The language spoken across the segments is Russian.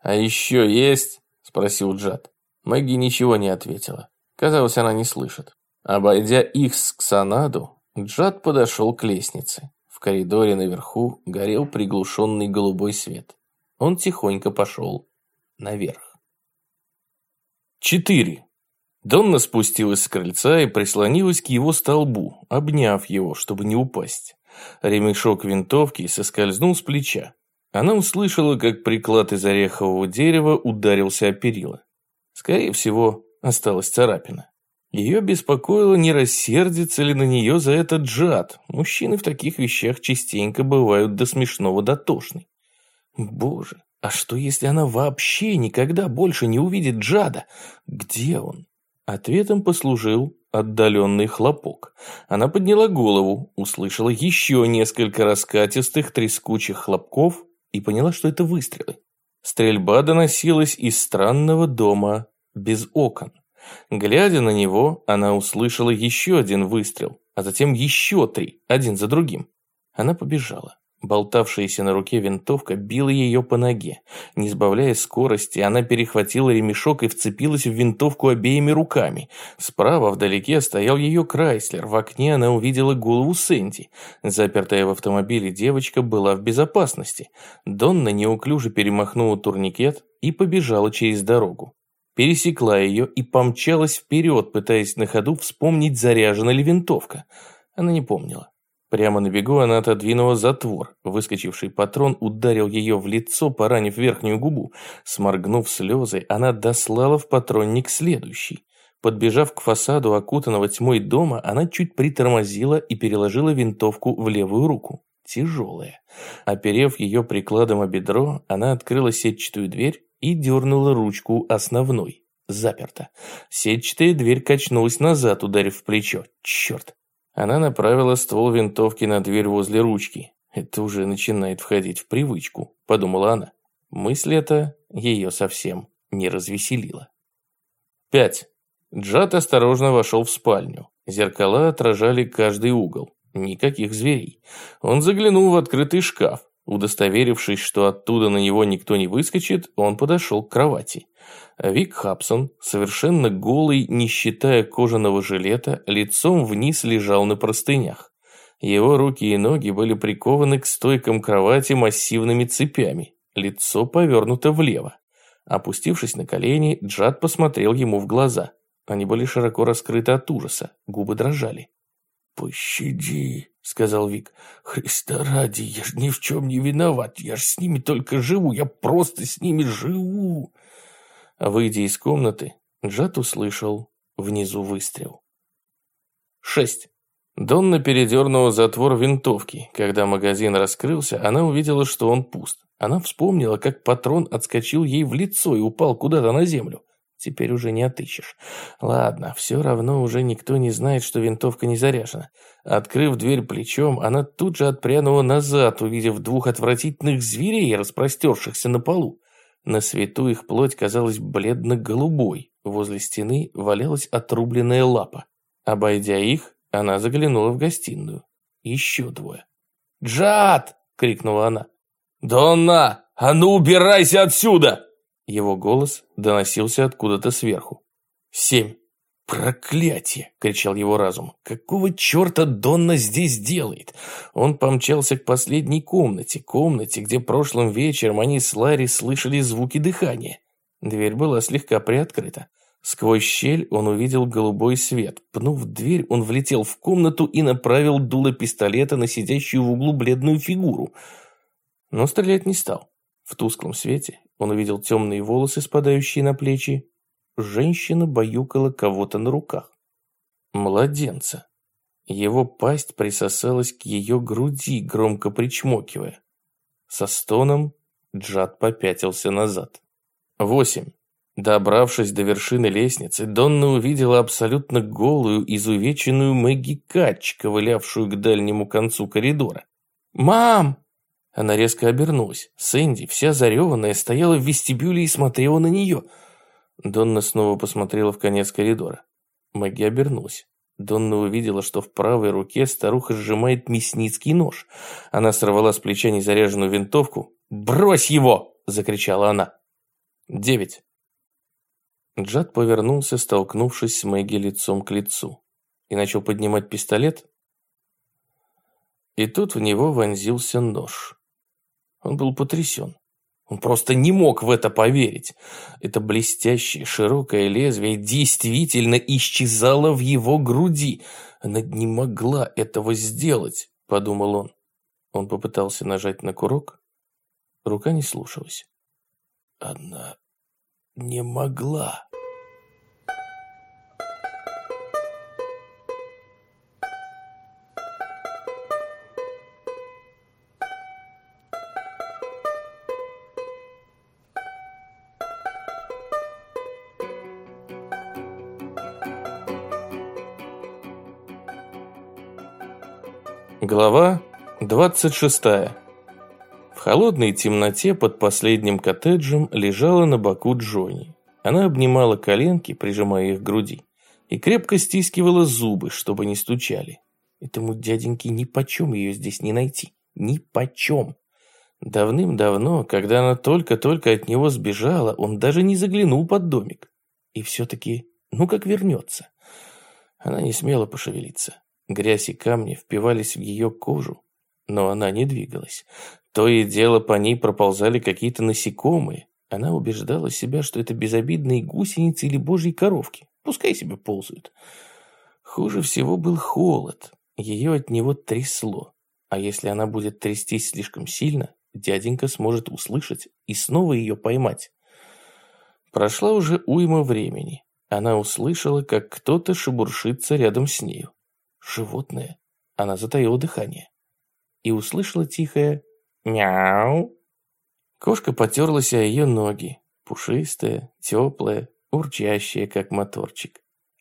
«А еще есть?» – спросил Джад. Мэгги ничего не ответила. Казалось, она не слышит. Обойдя их с Ксанаду, Джад подошел к лестнице. В коридоре наверху горел приглушенный голубой свет. Он тихонько пошел наверх. 4. Донна спустилась с крыльца и прислонилась к его столбу, обняв его, чтобы не упасть. Ремешок винтовки соскользнул с плеча. Она услышала, как приклад из орехового дерева ударился о перила. Скорее всего, осталась царапина. Ее беспокоило, не рассердится ли на нее за это Джад. Мужчины в таких вещах частенько бывают до смешного дотошны. Боже, а что если она вообще никогда больше не увидит Джада? Где он? Ответом послужил отдаленный хлопок. Она подняла голову, услышала еще несколько раскатистых трескучих хлопков и поняла, что это выстрелы. Стрельба доносилась из странного дома без окон. Глядя на него, она услышала еще один выстрел, а затем еще 3, один за другим. Она побежала. Болтавшаяся на руке винтовка била ее по ноге. Не сбавляя скорости, она перехватила ремешок и вцепилась в винтовку обеими руками. Справа вдалеке стоял ее Крайслер. В окне она увидела голову Сэнди. Запертая в автомобиле девочка была в безопасности. Донна неуклюже перемахнула турникет и побежала через дорогу. Пересекла ее и помчалась вперед, пытаясь на ходу вспомнить, заряжена ли винтовка. Она не помнила. Прямо на бегу она отодвинула затвор. Выскочивший патрон ударил ее в лицо, поранив верхнюю губу. Сморгнув слезы, она дослала в патронник следующий. Подбежав к фасаду окутанного тьмой дома, она чуть притормозила и переложила винтовку в левую руку. Тяжелая. Оперев ее прикладом о бедро, она открыла сетчатую дверь и дернула ручку основной. Заперта. Сетчатая дверь качнулась назад, ударив в плечо. Черт. Она направила ствол винтовки на дверь возле ручки. «Это уже начинает входить в привычку», – подумала она. Мысль эта ее совсем не развеселила. 5. Джад осторожно вошел в спальню. Зеркала отражали каждый угол. Никаких зверей. Он заглянул в открытый шкаф. Удостоверившись, что оттуда на него никто не выскочит, он подошел к кровати. Вик Хабсон, совершенно голый, не считая кожаного жилета, лицом вниз лежал на простынях. Его руки и ноги были прикованы к стойкам кровати массивными цепями. Лицо повернуто влево. Опустившись на колени, Джад посмотрел ему в глаза. Они были широко раскрыты от ужаса, губы дрожали. «Пощади», — сказал Вик. «Христа ради, я ж ни в чем не виноват, я ж с ними только живу, я просто с ними живу». Выйдя из комнаты, Джад услышал внизу выстрел. 6. Донна передернула затвор винтовки. Когда магазин раскрылся, она увидела, что он пуст. Она вспомнила, как патрон отскочил ей в лицо и упал куда-то на землю. Теперь уже не отыщешь. Ладно, все равно уже никто не знает, что винтовка не заряжена. Открыв дверь плечом, она тут же отпрянула назад, увидев 2 отвратительных зверей, распростершихся на полу. На свету их плоть казалась бледно-голубой. Возле стены валялась отрубленная лапа. Обойдя их, она заглянула в гостиную. Еще 2. «Джад!» — крикнула она. «Донна! А ну убирайся отсюда!» Его голос доносился откуда-то сверху. 7. «Проклятие!» — кричал его разум. «Какого черта Донна здесь делает?» Он помчался к последней комнате, где прошлым вечером они с Ларри слышали звуки дыхания. Дверь была слегка приоткрыта. Сквозь щель он увидел голубой свет. Пнув дверь, он влетел в комнату и направил дуло пистолета на сидящую в углу бледную фигуру. Но стрелять не стал. В тусклом свете он увидел темные волосы, спадающие на плечи. Женщина баюкала кого-то на руках. Младенца. Его пасть присосалась к ее груди, громко причмокивая. Со стоном Джад попятился назад. 8. Добравшись до вершины лестницы, Донна увидела абсолютно голую, изувеченную Мэгги Катч, ковылявшую к дальнему концу коридора. «Мам!» Она резко обернулась. Сэнди, вся зареванная, стояла в вестибюле и смотрела на нее. Донна снова посмотрела в конец коридора. Мэгги обернулась. Донна увидела, что в правой руке старуха сжимает мясницкий нож. Она сорвала с плеча незаряженную винтовку. «Брось его!» – закричала она. 9. Джад повернулся, столкнувшись с Мэгги лицом к лицу, и начал поднимать пистолет. И тут в него вонзился нож. Он был потрясен. Он просто не мог в это поверить. Это блестящее, широкое лезвие действительно исчезало в его груди. Она не могла этого сделать, подумал он. Он попытался нажать на курок. Рука не слушалась. Она не могла. Глава 26. В холодной темноте под последним коттеджем лежала на боку Джонни. Она обнимала коленки, прижимая их к груди, и крепко стискивала зубы, чтобы не стучали. Этому дяденьке нипочем ее здесь не найти. Нипочем. Давным-давно, когда она только-только от него сбежала, он даже не заглянул под домик. И все-таки, ну как вернется? Она не смела пошевелиться. Грязь и камни впивались в ее кожу, но она не двигалась. То и дело по ней проползали какие-то насекомые. Она убеждала себя, что это безобидные гусеницы или божьи коровки. Пускай себе ползают. Хуже всего был холод. Ее от него трясло. А если она будет трястись слишком сильно, дяденька сможет услышать и снова ее поймать. Прошла уже уйма времени. Она услышала, как кто-то шебуршится рядом с нею. Животное. Она затаила дыхание. И услышала тихое «мяу». Кошка потерлась о ее ноги. Пушистая, теплая, урчащая, как моторчик.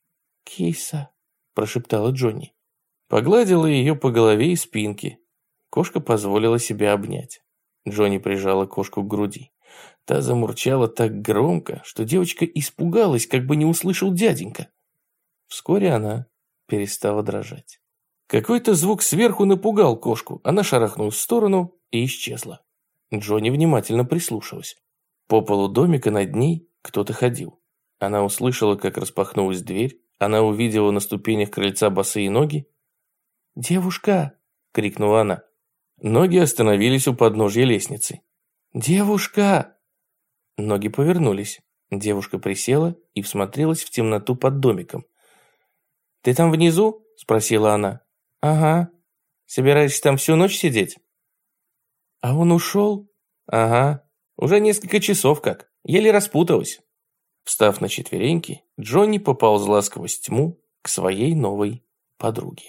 «Киса», – прошептала Джонни. Погладила ее по голове и спинке. Кошка позволила себя обнять. Джонни прижала кошку к груди. Та замурчала так громко, что девочка испугалась, как бы не услышал дяденька. Вскоре она перестала дрожать. Какой-то звук сверху напугал кошку. Она шарахнулась в сторону и исчезла. Джонни внимательно прислушалась. По полу домика над ней кто-то ходил. Она услышала, как распахнулась дверь. Она увидела на ступенях крыльца босые ноги. «Девушка!» — крикнула она. Ноги остановились у подножья лестницы. «Девушка!» Ноги повернулись. Девушка присела и всмотрелась в темноту под домиком. «Ты там внизу?» – спросила она. «Ага. Собираешься там всю ночь сидеть?» «А он ушел?» «Ага. Уже несколько часов как. Еле распуталась». Встав на четвереньки, Джонни поползла сквозь тьму к своей новой подруге.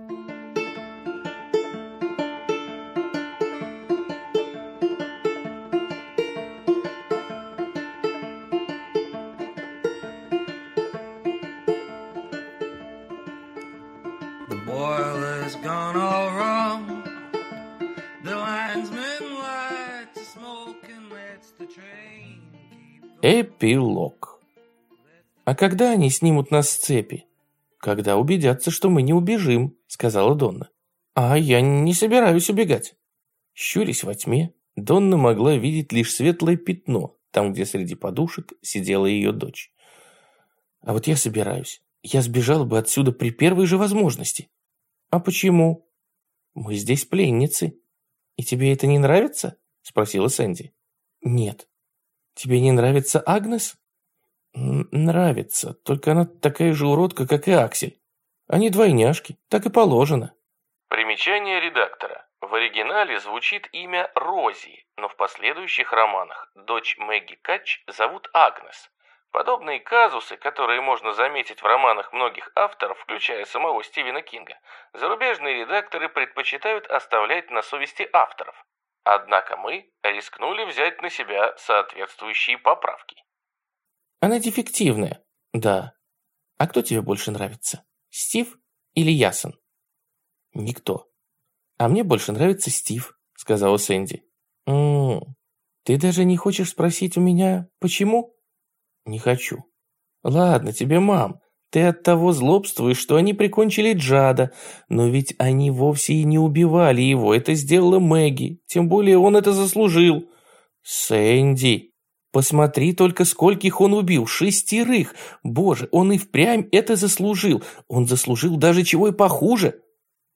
Эпилог. «А когда они снимут нас с цепи?» «Когда убедятся, что мы не убежим», — сказала Донна. «А я не собираюсь убегать». Щурясь во тьме, Донна могла видеть лишь светлое пятно, там, где среди подушек сидела ее дочь. «А вот я собираюсь. Я сбежала бы отсюда при первой же возможности». «А почему?» «Мы здесь пленницы». «И тебе это не нравится?» — спросила Сэнди. «Нет». «Тебе не нравится Агнес?» «Нравится, только она такая же уродка, как и Аксель. Они двойняшки, так и положено». Примечание редактора. В оригинале звучит имя Рози, но в последующих романах дочь Мэгги Катч зовут Агнес. Подобные казусы, которые можно заметить в романах многих авторов, включая самого Стивена Кинга, зарубежные редакторы предпочитают оставлять на совести авторов. Однако мы рискнули взять на себя соответствующие поправки. Она дефективная, да. А кто тебе больше нравится? Стив или Ясон? Никто. А мне больше нравится Стив, сказала Сэнди. Ты даже не хочешь спросить у меня, почему? Не хочу. Ладно тебе, мам. Ты от того злобствуешь, что они прикончили Джада, но ведь они вовсе и не убивали его, это сделала Мэгги, тем более он это заслужил. Сэнди, Посмотри только, скольких он убил, 6. Боже, он и впрямь это заслужил. Он заслужил даже чего и похуже.